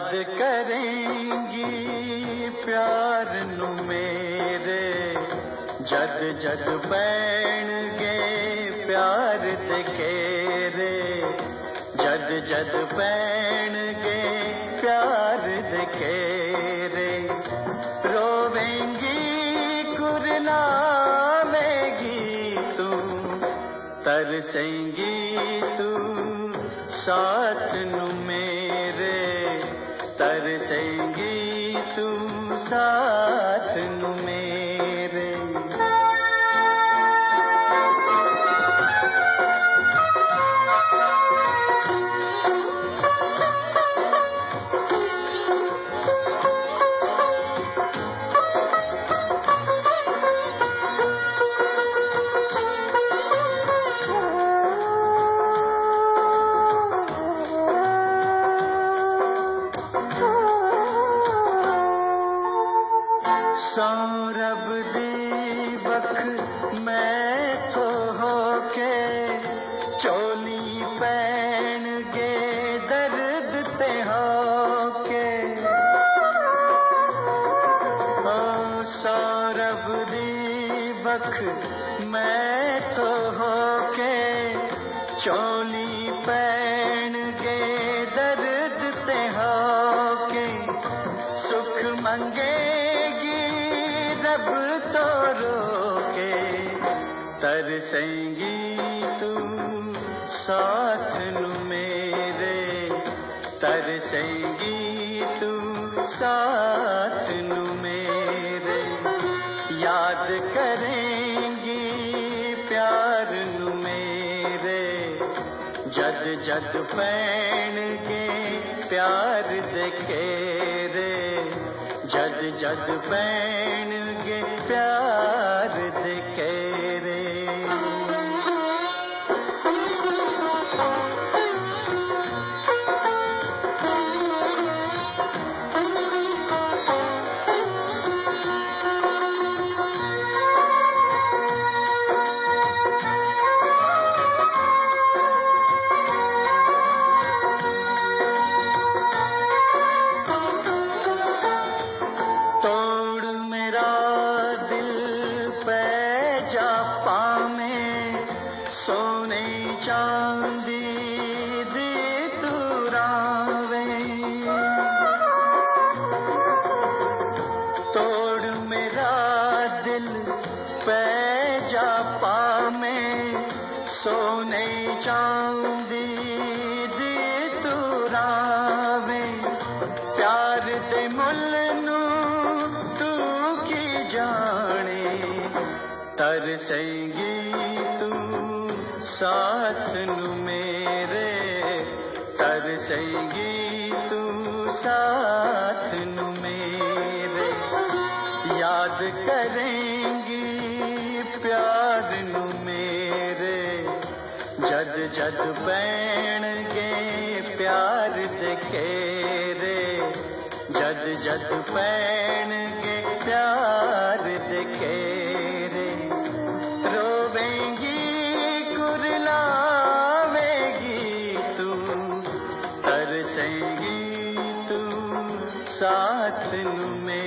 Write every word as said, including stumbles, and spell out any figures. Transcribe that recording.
याद करेंगी प्यार नू मेरे जद जद पैणगे प्यार दे घेरे जद जद पैणगे प्यार दे घेरे रोवेंगी कुरलावेगी तू तरसेंगी तू साथ नू मेरे तरसेंगी तू साथ नू मेरे। सौरभ दीवक मैं तो होके चोली पैन गे दर्द ते होके ओ सौरभ दीवक मैं तो होके चोली पैन गे दर्द ते होके सुख मंगे रब तो रोके तरसेंगी तू साथ नू मेरे तरसेंगी तू साथ नू मेरे। याद करेंगी प्यार नू मेरे जद जद पैणगे प्यार दे घेरे जद जद पैणगे प्यार दे घेरे। सोने चांदी दी तू रावे तोड़ मेरा दिल पे जा पावे सोने चांदी दी तू रावे प्यार दे मुल नू तू की जाने तरसेंगी तू साथ नू मेरे तरसेंगी तू साथ नू मेरे। याद करेंगी प्यार नू मेरे जद जद पैणगे प्यार दे घेरे जद जद पैणगे प्यार दे घेरे रोवेंगी कुरलावेगी तू तरसेंगी तू साथ नू मेरे